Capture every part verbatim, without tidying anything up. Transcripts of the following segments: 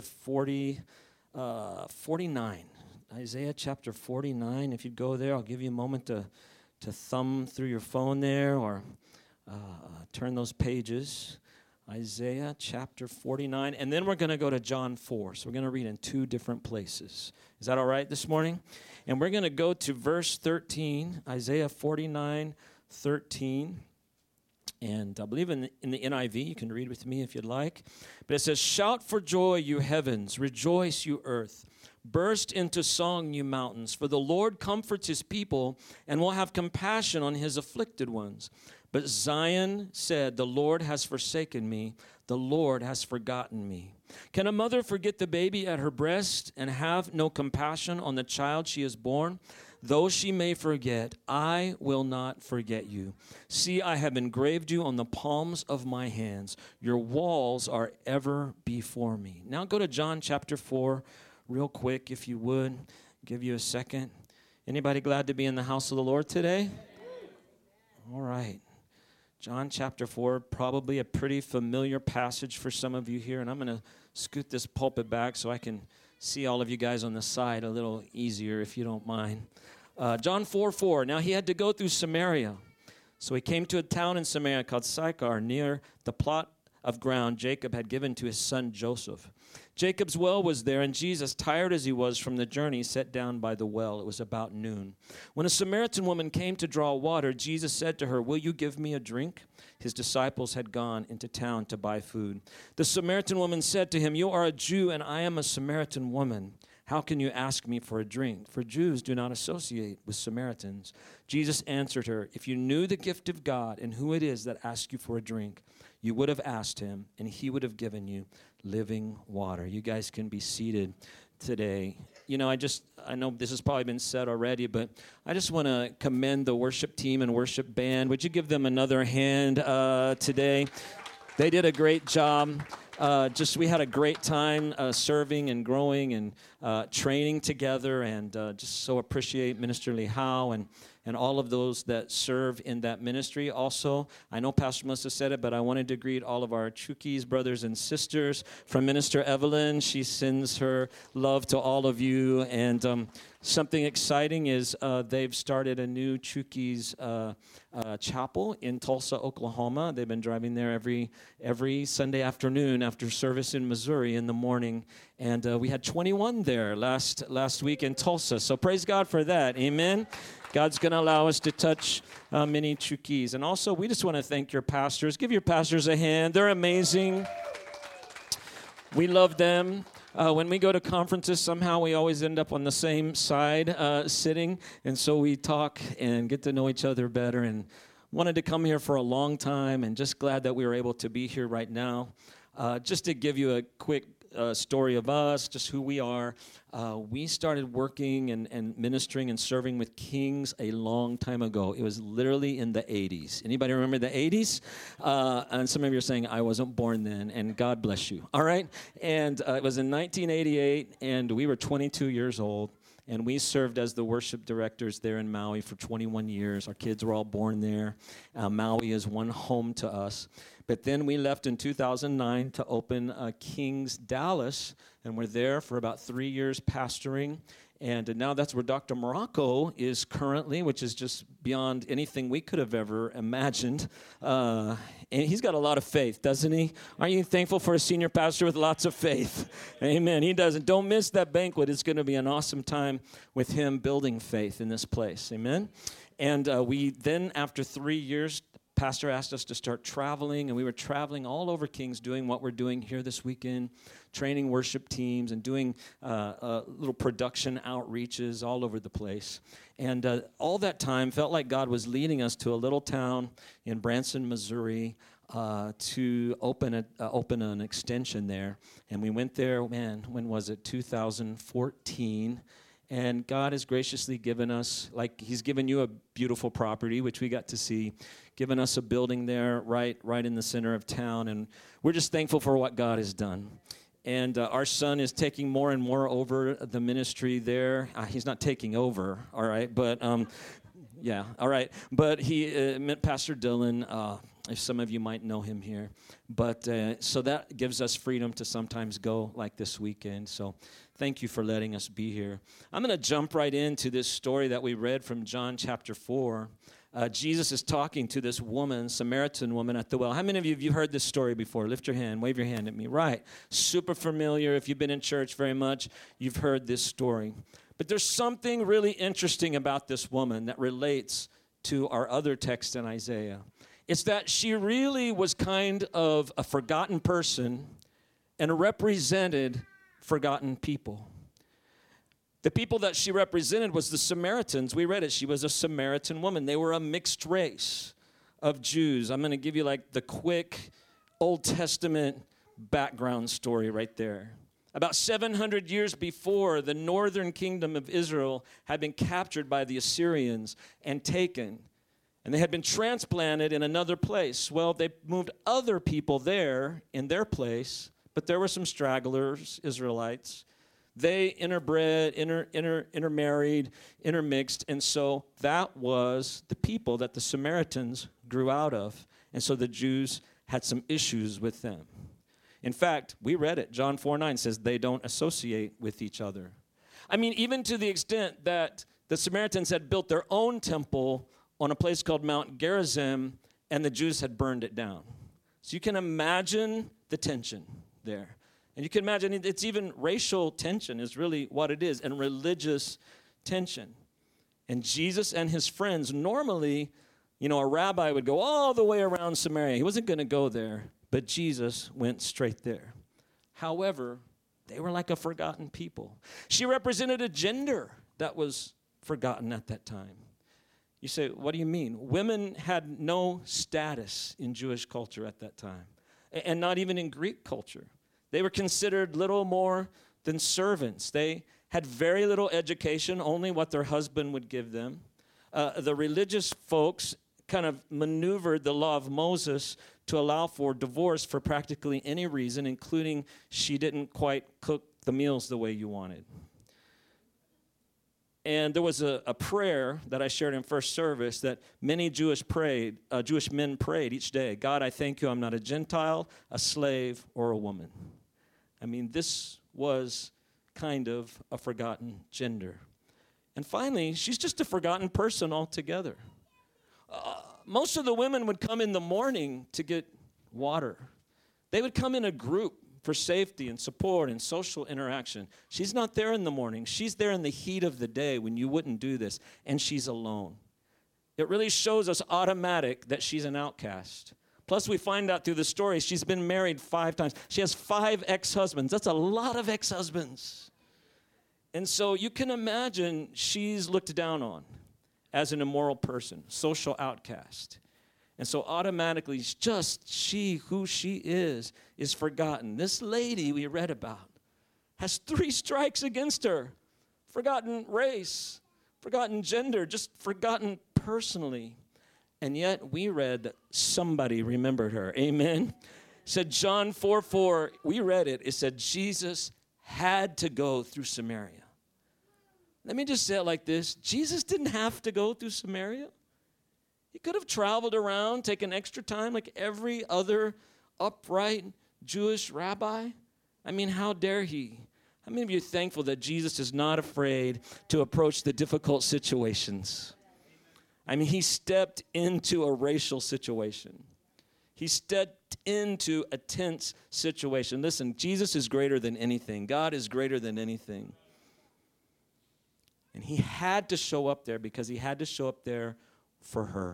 forty, uh, forty-nine. Isaiah chapter forty-nine. If you'd go there, I'll give you a moment to, to thumb through your phone there or uh, turn those pages. Isaiah chapter forty-nine. And then we're going to go to John four. So we're going to read in two different places. Is that all right this morning? And we're going to go to verse thirteen, Isaiah forty-nine, thirteen. And I believe in the, in the N I V, you can read with me if you'd like. But it says, "Shout for joy, you heavens. Rejoice, you earth. Burst into song, you mountains. For the Lord comforts his people and will have compassion on his afflicted ones. But Zion said, the Lord has forsaken me. The Lord has forgotten me. Can a mother forget the baby at her breast and have no compassion on the child she has borne? Though she may forget, I will not forget you. See, I have engraved you on the palms of my hands. Your walls are ever before me." Now go to John chapter four real quick, if you would. Give you a second. Anybody glad to be in the house of the Lord today? All right. John chapter four, probably a pretty familiar passage for some of you here. And I'm going to scoot this pulpit back so I can see all of you guys on the side a little easier, if you don't mind. Uh, John four four. Now he had to go through Samaria. So he came to a town in Samaria called Sychar, near the plot of ground Jacob had given to his son Joseph. Jacob's well was there, and Jesus, tired as he was from the journey, sat down by the well. It was about noon. When a Samaritan woman came to draw water, Jesus said to her, "Will you give me a drink?" His disciples had gone into town to buy food. The Samaritan woman said to him, "You are a Jew, and I am a Samaritan woman. How can you ask me for a drink? For Jews do not associate with Samaritans." Jesus answered her, "If you knew the gift of God and who it is that asks you for a drink, you would have asked him, and he would have given you living water." You guys can be seated today. You know, I just, I know this has probably been said already, but I just want to commend the worship team and worship band. Would you give them another hand uh, today? They did a great job. Uh, just we had a great time uh, serving and growing and uh, training together, and uh, just so appreciate Minister Lee Howe and and all of those that serve in that ministry. Also, I know Pastor Melissa said it, but I wanted to greet all of our Chukis brothers and sisters. From Minister Evelyn, she sends her love to all of you. And um, something exciting is uh, they've started a new Chukis uh, uh, chapel in Tulsa, Oklahoma. They've been driving there every every Sunday afternoon after service in Missouri in the morning. And uh, we had twenty-one there last last week in Tulsa. So praise God for that. Amen. God's going to allow us to touch uh, many Chukis. And also, we just want to thank your pastors. Give your pastors a hand. They're amazing. We love them. Uh, when we go to conferences, somehow we always end up on the same side uh, sitting. And so we talk and get to know each other better. And wanted to come here for a long time, and just glad that we were able to be here right now. Uh, just to give you a quick uh, story of us, just who we are. Uh, we started working and, and ministering and serving with Kings a long time ago. It was literally in the eighties. Anybody remember the eighties? Uh, and some of you are saying, I wasn't born then, and God bless you. All right? And uh, it was in nineteen eighty-eight, and we were twenty-two years old. And we served as the worship directors there in Maui for twenty-one years. Our kids were all born there. Uh, Maui is one home to us. But then we left in two thousand nine to open uh, King's Dallas, and we're there for about three years pastoring. And now that's where Doctor Morocco is currently, which is just beyond anything we could have ever imagined. Uh, and he's got a lot of faith, doesn't he? Aren't you thankful for a senior pastor with lots of faith? Amen. He doesn't. Don't miss that banquet. It's going to be an awesome time with him building faith in this place. Amen. And uh, we then, after three years, Pastor asked us to start traveling, and we were traveling all over Kings doing what we're doing here this weekend, training worship teams and doing uh, uh, little production outreaches all over the place. And uh, all that time felt like God was leading us to a little town in Branson, Missouri, uh, to open a, uh, open an extension there. And we went there, man, when was it? two thousand fourteen. And God has graciously given us, like he's given you a beautiful property, which we got to see, given us a building there right right in the center of town. And we're just thankful for what God has done. And uh, our son is taking more and more over the ministry there. Uh, he's not taking over, all right, but um, yeah, all right. But he uh, met Pastor Dylan. Uh, if some of you might know him here. But uh, so that gives us freedom to sometimes go like this weekend. So thank you for letting us be here. I'm going to jump right into this story that we read from John chapter four. Uh, Jesus is talking to this woman, Samaritan woman at the well. How many of you have you heard this story before? Lift your hand, wave your hand at me. Right. Super familiar. If you've been in church very much, you've heard this story. But there's something really interesting about this woman that relates to our other text in Isaiah. It's that she really was kind of a forgotten person and represented forgotten people. The people that she represented was the Samaritans. We read it. She was a Samaritan woman. They were a mixed race of Jews. I'm going to give you like the quick Old Testament background story right there. About seven hundred years before, the northern kingdom of Israel had been captured by the Assyrians and taken. And they had been transplanted in another place. Well, they moved other people there in their place, but there were some stragglers, Israelites. They interbred, inter, inter, intermarried, intermixed, and so that was the people that the Samaritans grew out of. And so the Jews had some issues with them. In fact, we read it. John four nine says they don't associate with each other. I mean, even to the extent that the Samaritans had built their own temple on a place called Mount Gerizim, and the Jews had burned it down. So you can imagine the tension there. And you can imagine it's even racial tension is really what it is, and religious tension. And Jesus and his friends, normally, you know, a rabbi would go all the way around Samaria. He wasn't going to go there, but Jesus went straight there. However, they were like a forgotten people. She represented a gender that was forgotten at that time. You say, what do you mean? Women had no status in Jewish culture at that time, and not even in Greek culture. They were considered little more than servants. They had very little education, only what their husband would give them. Uh, the religious folks kind of maneuvered the law of Moses to allow for divorce for practically any reason, including she didn't quite cook the meals the way you wanted. And there was a, a prayer that I shared in first service that many Jewish prayed, uh, Jewish men prayed each day. God, I thank you I'm not a Gentile, a slave, or a woman. I mean, this was kind of a forgotten gender. And finally, she's just a forgotten person altogether. Uh, most of the women would come in the morning to get water. They would come in a group for safety and support and social interaction. She's not there in the morning. She's there in the heat of the day when you wouldn't do this, and she's alone. It really shows us automatic that she's an outcast. Plus, we find out through the story, she's been married five times. She has five ex-husbands. That's a lot of ex-husbands. And so you can imagine she's looked down on as an immoral person, social outcast. And so automatically, just she, who she is, is forgotten. This lady we read about has three strikes against her. Forgotten race, forgotten gender, just forgotten personally. And yet we read that somebody remembered her. Amen? It said John four four, we read it. It said Jesus had to go through Samaria. Let me just say it like this. Jesus didn't have to go through Samaria. He could have traveled around, taken extra time like every other upright Jewish rabbi. I mean, how dare he? How many of you are thankful that Jesus is not afraid to approach the difficult situations? I mean, he stepped into a racial situation. He stepped into a tense situation. Listen, Jesus is greater than anything. God is greater than anything. And he had to show up there because he had to show up there for her.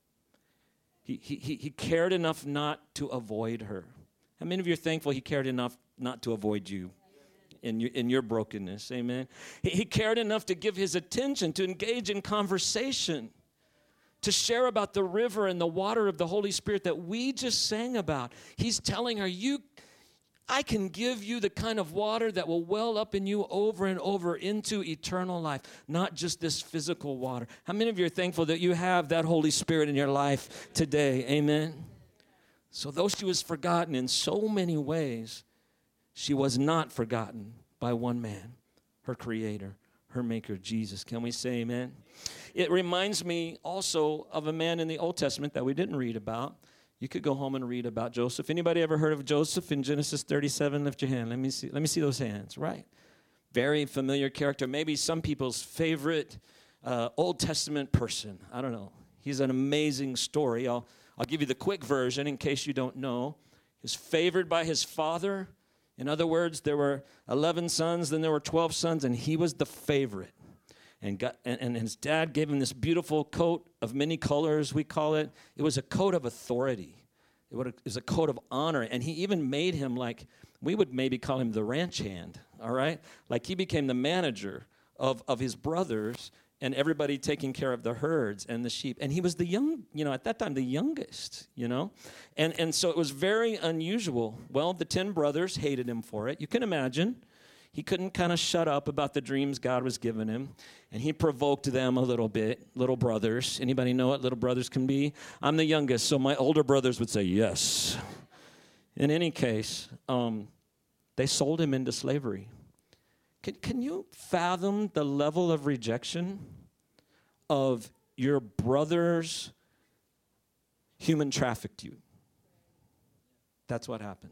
He, he, he cared enough not to avoid her. How many of you are thankful he cared enough not to avoid you in your, in your brokenness? Amen. He, he cared enough to give his attention, to engage in conversation, to share about the river and the water of the Holy Spirit that we just sang about. He's telling her, you, I can give you the kind of water that will well up in you over and over into eternal life, not just this physical water. How many of you are thankful that you have that Holy Spirit in your life today? Amen. So though she was forgotten in so many ways, she was not forgotten by one man, her Creator, her Maker, Jesus. Can we say amen? It reminds me also of a man in the Old Testament that we didn't read about. You could go home and read about Joseph. Anybody ever heard of Joseph in Genesis thirty-seven? Lift your hand. Let me see. Let me see those hands. Right. Very familiar character. Maybe some people's favorite uh, Old Testament person. I don't know. He's an amazing story. I'll, I'll give you the quick version in case you don't know. He was favored by his father. In other words, there were eleven sons, then there were twelve sons, and he was the favorite. And, got, and, and his dad gave him this beautiful coat of many colors, we call it. It was a coat of authority. It was a coat of honor. And he even made him like, we would maybe call him the ranch hand, all right? Like he became the manager of, of his brothers and everybody taking care of the herds and the sheep. And he was the young, you know, at that time, the youngest, you know? And, and so it was very unusual. Well, the ten brothers hated him for it. You can imagine. He couldn't kind of shut up about the dreams God was giving him, and he provoked them a little bit, little brothers. Anybody know what little brothers can be? I'm the youngest, so my older brothers would say yes. In any case, um, they sold him into slavery. Can, can you fathom the level of rejection of your brothers human trafficked you? That's what happened.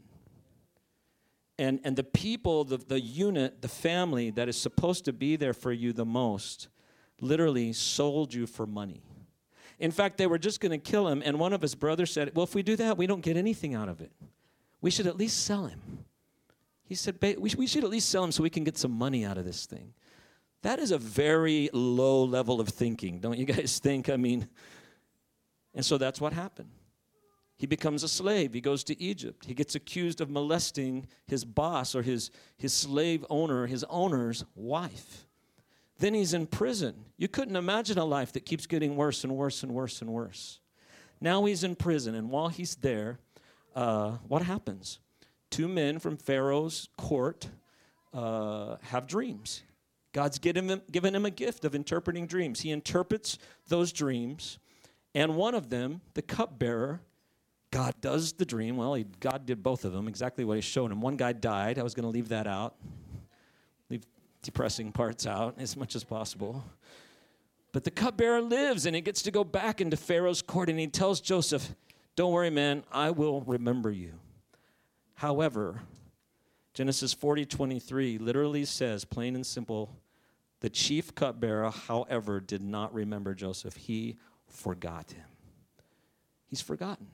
And and the people, the, the unit, the family that is supposed to be there for you the most, literally sold you for money. In fact, they were just going to kill him, and one of his brothers said, well, if we do that, we don't get anything out of it. We should at least sell him. He said, we we should at least sell him so we can get some money out of this thing. That is a very low level of thinking, don't you guys think? I mean, and so that's what happened. He becomes a slave. He goes to Egypt. He gets accused of molesting his boss or his, his slave owner, his owner's wife. Then he's in prison. You couldn't imagine a life that keeps getting worse and worse and worse and worse. Now he's in prison, and while he's there, uh, what happens? Two men from Pharaoh's court uh, have dreams. God's given him, given him a gift of interpreting dreams. He interprets those dreams, and one of them, the cupbearer, God does the dream. Well, he, God did both of them, exactly what he showed him. One guy died. I was going to leave that out. Leave depressing parts out as much as possible. But the cupbearer lives, and he gets to go back into Pharaoh's court, and he tells Joseph, don't worry, man, I will remember you. However, Genesis forty twenty-three literally says, plain and simple, the chief cupbearer, however, did not remember Joseph. He forgot him. He's forgotten.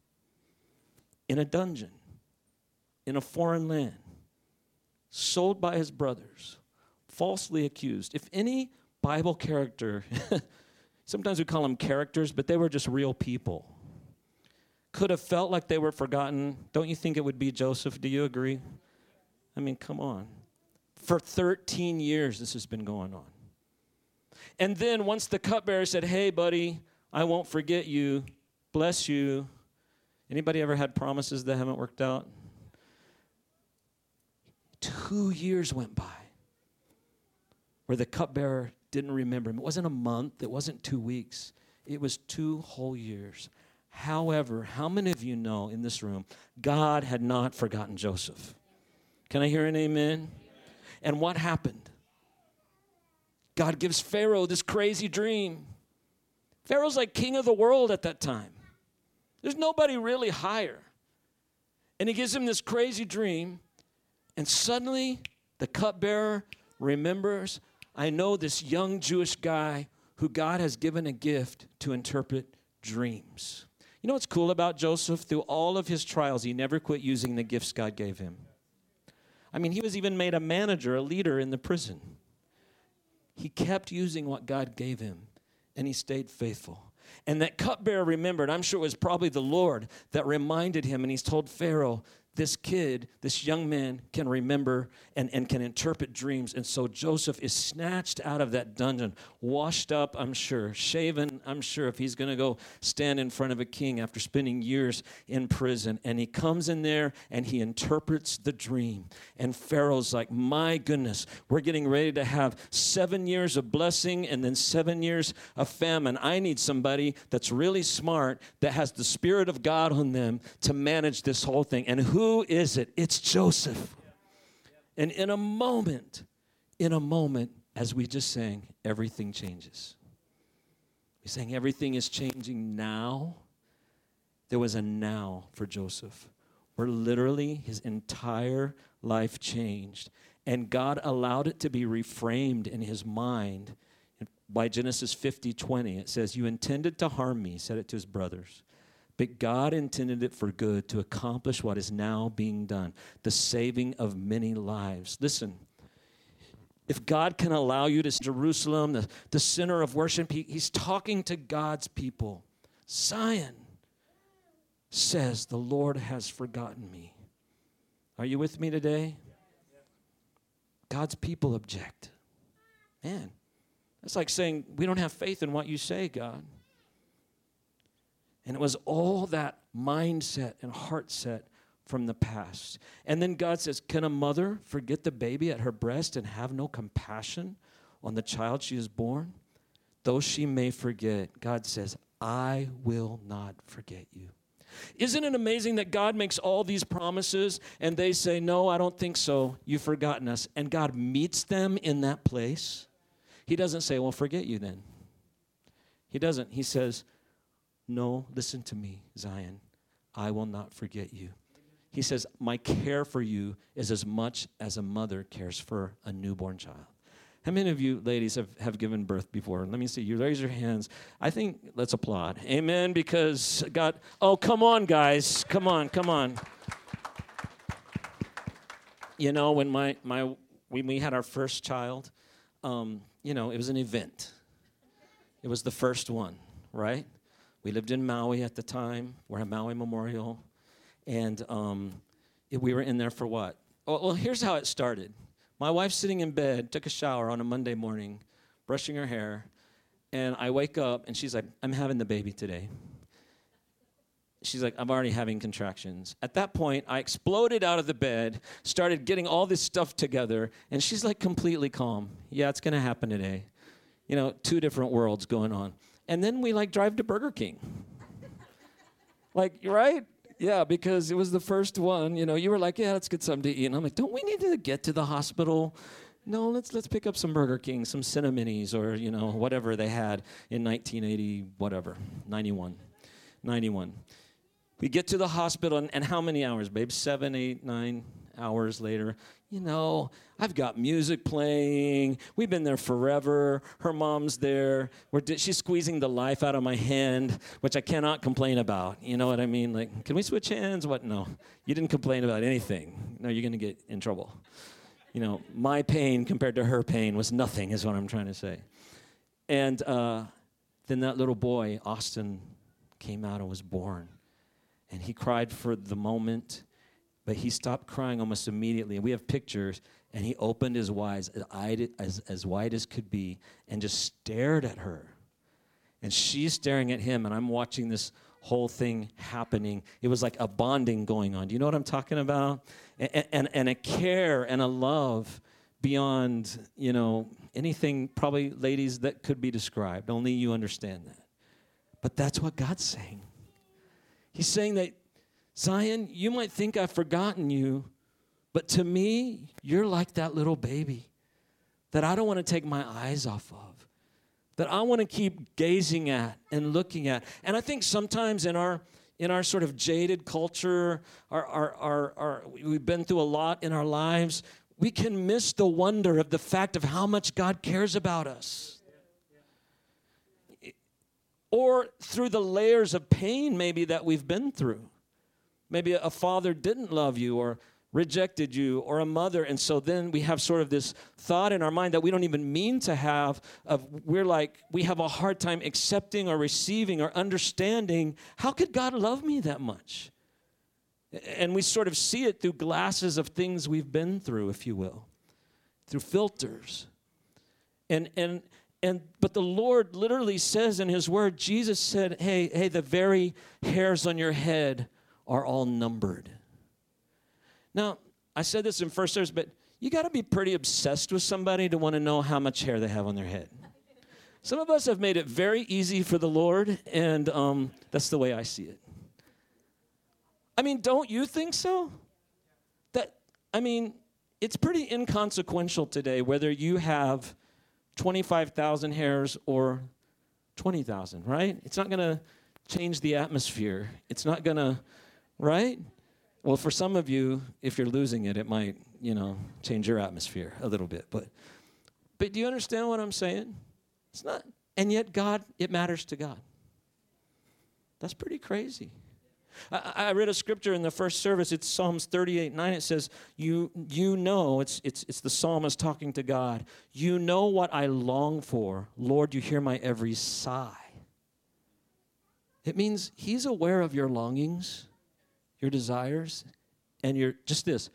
In a dungeon, in a foreign land, sold by his brothers, falsely accused. If any Bible character, sometimes we call them characters, but they were just real people, could have felt like they were forgotten, don't you think it would be Joseph? Do you agree? I mean, come on. For thirteen years, this has been going on. And then once the cupbearer said, hey, buddy, I won't forget you, bless you. Anybody ever had promises that haven't worked out? Two years went by where the cupbearer didn't remember him. It wasn't a month. It wasn't two weeks. It was two whole years. However, how many of you know in this room, God had not forgotten Joseph? Can I hear an amen? And what happened? God gives Pharaoh this crazy dream. Pharaoh's like king of the world at that time. There's nobody really higher. And he gives him this crazy dream, and suddenly the cupbearer remembers, I know this young Jewish guy who God has given a gift to interpret dreams. You know what's cool about Joseph? Through all of his trials, he never quit using the gifts God gave him. I mean, he was even made a manager, a leader in the prison. He kept using what God gave him, and he stayed faithful. And that cupbearer remembered, I'm sure it was probably the Lord that reminded him, and he's told Pharaoh, this kid, this young man can remember and, and can interpret dreams. And so Joseph is snatched out of that dungeon, washed up, I'm sure, shaven, I'm sure, if he's going to go stand in front of a king after spending years in prison. And he comes in there and he interprets the dream. And Pharaoh's like, my goodness, we're getting ready to have seven years of blessing and then seven years of famine. I need somebody that's really smart, that has the Spirit of God on them to manage this whole thing. And who Who is it? It's Joseph. And in a moment, in a moment, as we just sang, everything changes. We sang everything is changing now. there was a now for Joseph, where literally his entire life changed. And God allowed it to be reframed in his mind. By Genesis fifty twenty, it says, you intended to harm me, he said it to his brothers. But God intended it for good to accomplish what is now being done, the saving of many lives. Listen, if God can allow you to Jerusalem, the, the center of worship, he, he's talking to God's people. Zion says, the Lord has forgotten me. Are you with me today? God's people object. Man, that's like saying, we don't have faith in what you say, God. And it was all that mindset and heart set from the past. And then God says, can a mother forget the baby at her breast and have no compassion on the child she has born? Though she may forget, God says, I will not forget you. Isn't it amazing that God makes all these promises and they say, no, I don't think so. You've forgotten us. And God meets them in that place. He doesn't say, well, forget you then. He doesn't. He says, no, listen to me, Zion. I will not forget you. He says, my care for you is as much as a mother cares for a newborn child. How many of you ladies have, have given birth before? Let me see. You raise your hands. I think let's applaud. Amen, because God, oh, come on, guys. Come on, come on. You know, when my, my when we had our first child, um, you know, it was an event. It was the first one, right? We lived in Maui at the time. We're at Maui Memorial. And um, it, we were in there for what? Oh, well, here's how it started. My wife's sitting in bed, took a shower on a Monday morning, brushing her hair, and I wake up, and she's like, I'm having the baby today. She's like, I'm already having contractions. At that point, I exploded out of the bed, started getting all this stuff together, and she's like completely calm. Yeah, it's going to happen today. You know, two different worlds going on. And then we like drive to Burger King. Like, right? Yeah, because it was the first one. You know, you were like, yeah, let's get something to eat. And I'm like, don't we need to get to the hospital? No, let's let's pick up some Burger King, some Cinnaminis, or, you know, whatever they had in nineteen eighty, whatever, ninety-one. ninety-one. We get to the hospital, and, and how many hours, babe? Seven, eight, nine hours later. You know, I've got music playing. We've been there forever. Her mom's there. We're di- she's squeezing the life out of my hand, which I cannot complain about. You know what I mean? Like, can we switch hands? What? No. You didn't complain about anything. No, you're going to get in trouble. You know, my pain compared to her pain was nothing, is what I'm trying to say. And uh, then that little boy, Austin, came out and was born. And he cried for the moment, but he stopped crying almost immediately. And we have pictures, and he opened his eyes as, as, as wide as could be and just stared at her. And she's staring at him, and I'm watching this whole thing happening. It was like a bonding going on. Do you know what I'm talking about? And, and, and a care and a love beyond, you know, anything probably, ladies, that could be described. Only you understand that. But that's what God's saying. He's saying that, Zion, you might think I've forgotten you, but to me, you're like that little baby that I don't want to take my eyes off of, that I want to keep gazing at and looking at. And I think sometimes in our in our sort of jaded culture, our, our, our, our, we've been through a lot in our lives, we can miss the wonder of the fact of how much God cares about us. Or through the layers of pain maybe that we've been through. Maybe a father didn't love you or rejected you, or a mother, and so then we have sort of this thought in our mind that we don't even mean to have of, we're like, we have a hard time accepting or receiving or understanding, how could God love me that much? And we sort of see it through glasses of things we've been through, if you will, through filters. And and and but the Lord literally says in his word, Jesus said, hey, hey, the very hairs on your head are all numbered. Now, I said this in first service, but you got to be pretty obsessed with somebody to want to know how much hair they have on their head. Some of us have made it very easy for the Lord, and um, that's the way I see it. I mean, don't you think so? That I mean, it's pretty inconsequential today whether you have twenty-five thousand hairs or twenty thousand, right? It's not going to change the atmosphere. It's not going to, right? Well, for some of you, if you're losing it, it might, you know, change your atmosphere a little bit. But, but do you understand what I'm saying? It's not, and yet God, it matters to God. That's pretty crazy. I, I read a scripture in the first service. It's Psalms thirty-eight nine. It says, you, you know, it's, it's, it's the psalmist talking to God. You know what I long for. Lord, you hear my every sigh. It means he's aware of your longings, your desires, and your, just this,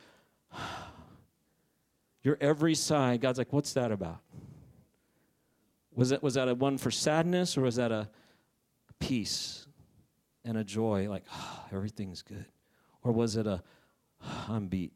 your every sigh. God's like, what's that about? Was that, was that a one for sadness, or was that a peace and a joy, like, oh, everything's good? Or was it a, oh, I'm beat?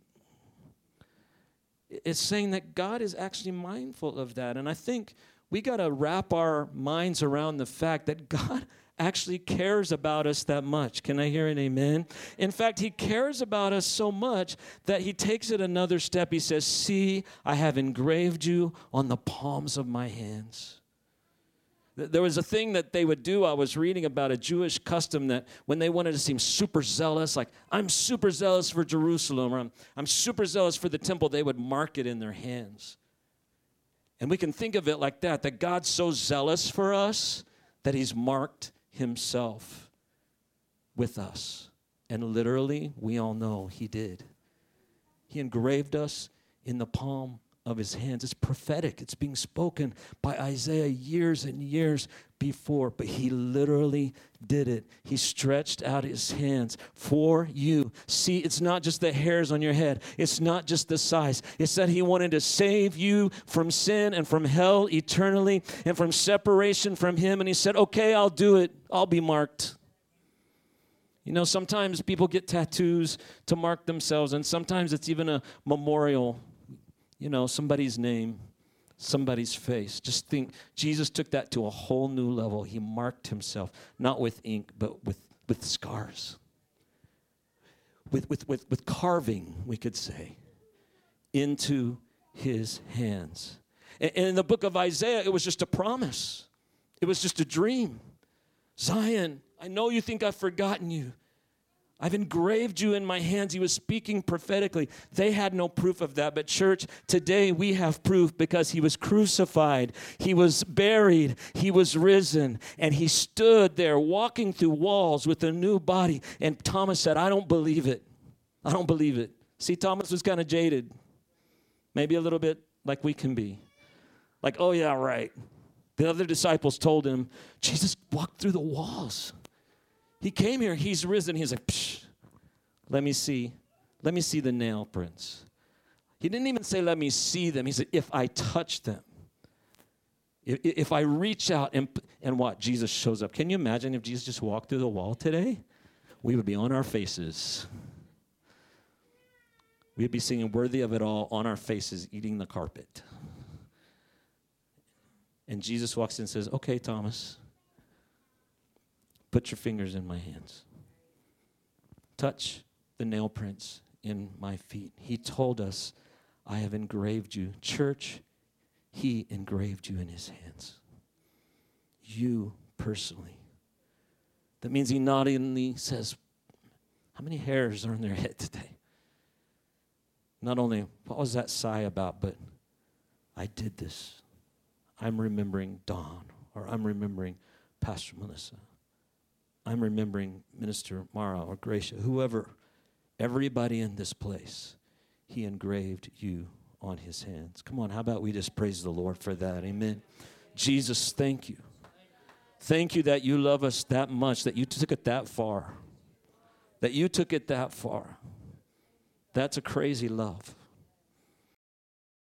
It's saying that God is actually mindful of that. And I think we got to wrap our minds around the fact that God actually cares about us that much. Can I hear an amen? In fact, he cares about us so much that he takes it another step. He says, see, I have engraved you on the palms of my hands. There was a thing that they would do. I was reading about a Jewish custom that when they wanted to seem super zealous, like, I'm super zealous for Jerusalem, or I'm, I'm super zealous for the temple, they would mark it in their hands. And we can think of it like that, that God's so zealous for us that he's marked himself with us. And literally, we all know he did. He engraved us in the palm of his hands. It's prophetic. It's being spoken by Isaiah years and years before, but he literally did it. He stretched out his hands for you. See, it's not just the hairs on your head. It's not just the size. It's that he wanted to save you from sin and from hell eternally and from separation from him. And he said, okay, I'll do it. I'll be marked. You know, sometimes people get tattoos to mark themselves, and sometimes it's even a memorial. You know, somebody's name, somebody's face. Just think, Jesus took that to a whole new level. He marked himself, not with ink, but with, with scars. With, with, with, with carving, we could say, into his hands. And, and in the book of Isaiah, it was just a promise. It was just a dream. Zion, I know you think I've forgotten you. I've engraved you in my hands. He was speaking prophetically. They had no proof of that. But church, today we have proof because he was crucified. He was buried. He was risen. And he stood there walking through walls with a new body. And Thomas said, I don't believe it. I don't believe it. See, Thomas was kind of jaded. Maybe a little bit like we can be. Like, oh yeah, right. The other disciples told him, Jesus walked through the walls. He came here, he's risen. He's like, psh, let me see. Let me see the nail prints. He didn't even say, let me see them. He said, if I touch them, if, if I reach out and, and what? Jesus shows up. Can you imagine if Jesus just walked through the wall today? We would be on our faces. We'd be singing Worthy of It All on our faces, eating the carpet. And Jesus walks in and says, okay, Thomas, put your fingers in my hands. Touch the nail prints in my feet. He told us, I have engraved you. Church, he engraved you in his hands. You personally. That means he not only says, how many hairs are on their head today? Not only, what was that sigh about, but I did this. I'm remembering Dawn, or I'm remembering Pastor Melissa. I'm remembering Minister Mara or Gracia, whoever, everybody in this place, he engraved you on his hands. Come on, how about we just praise the Lord for that? Amen. Jesus, thank you. Thank you that you love us that much, that you took it that far, that you took it that far. That's a crazy love.